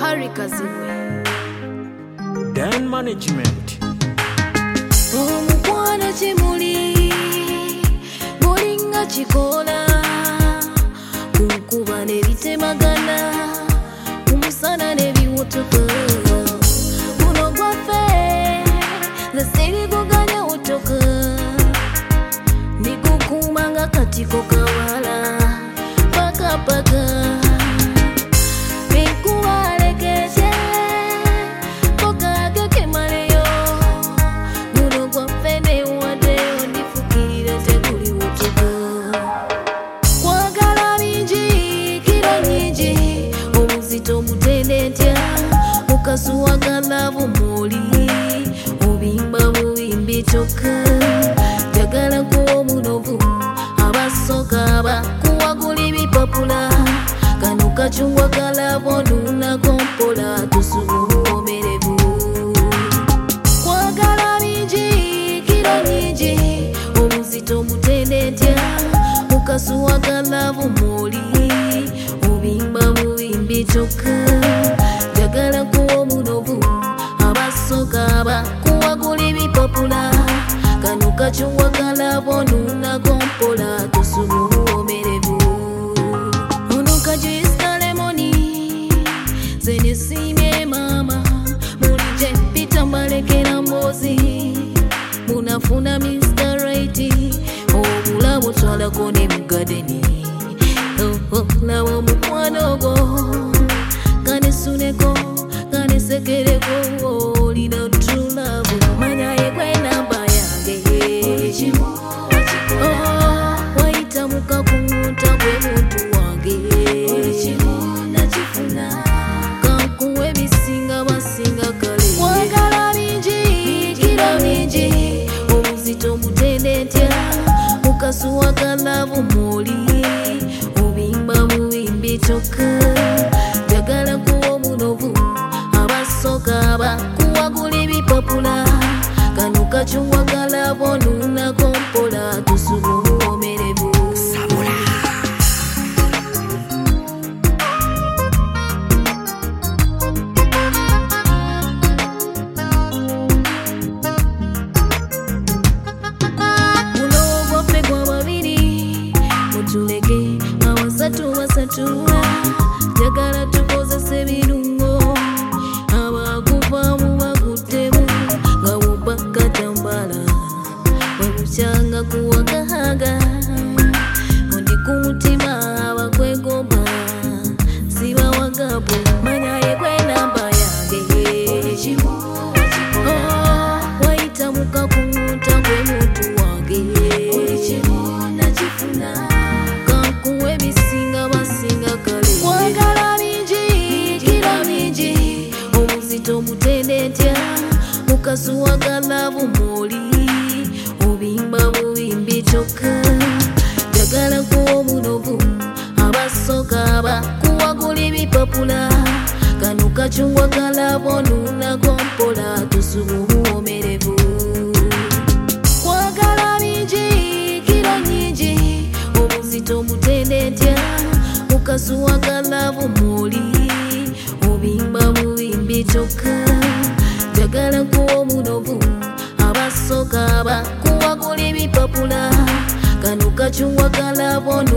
Harry Kazimwe Dan Management omukwana kimuli mulinga kikola kunkuba nebitemagana kumusana nebiwotoka muno gwaffe lesiriguganya wotoka nikukuma nga katiko kawala pakapaka Kasuwaga lavo moli obimba bubimbi choka jagala ko munovu abasoka ba kuwagula ebipapula kano kachungwa kalavo nuna kompola tusubumerevu kwagala bingi kiro nyingi omuzito mutendetya mukasuwaga lavo moli obimba bubimbi choka jagala ko munovu abasoka ba kuwagula ebipapula kano kachungwa kalavo nuna kompola tusubumerevu ono kajista lemoni zenisimye mama mulije pita mbalekera mbozi munafuna Mr. Right obulamu twalako ne mugadeni labo mukwanogo kanesuneko kanesekereko olina true love manya yekwe namba yange waita mukakunta gwe muntu wange kankuwa ebisinga basinga kale wagala bingi kiro bingi obuzito mutendetya mukasuwaga lavo moli obimba bubimbi toka jagala kuwo munovu abasoka ba kuwagula ebipapula kano kachungwa kalavo nuna kompola tusubumerevu muno gwaffe gwa babiri mutuleke abasatu basatura jagala tukozese ebirungo abakuvaamu bakuttemu nga bubakatambala webukyanga kuwagahaga ondi ku mutima abakwegomba sibawagabu manya yekwe namba yange waita mukakunta gwe muntu wange kankuwa ebisinga basinga kale wagala bingi kiro bingi obuzito mutendetya mukasuwaga lavo moli obimba bubimbi toka jagala kuwo munovu abasoka ba kuwagula ebipapula kano kachungwa kalavo nuna kompola tusubumerevu kwagala bingi kiro nyingi obuzito mutendetya mukasuwaga lavo moli obimba bubimbi toka jagala kuwo munovu abasoka ba kuwagula ebipapula kano kachungwa kalavo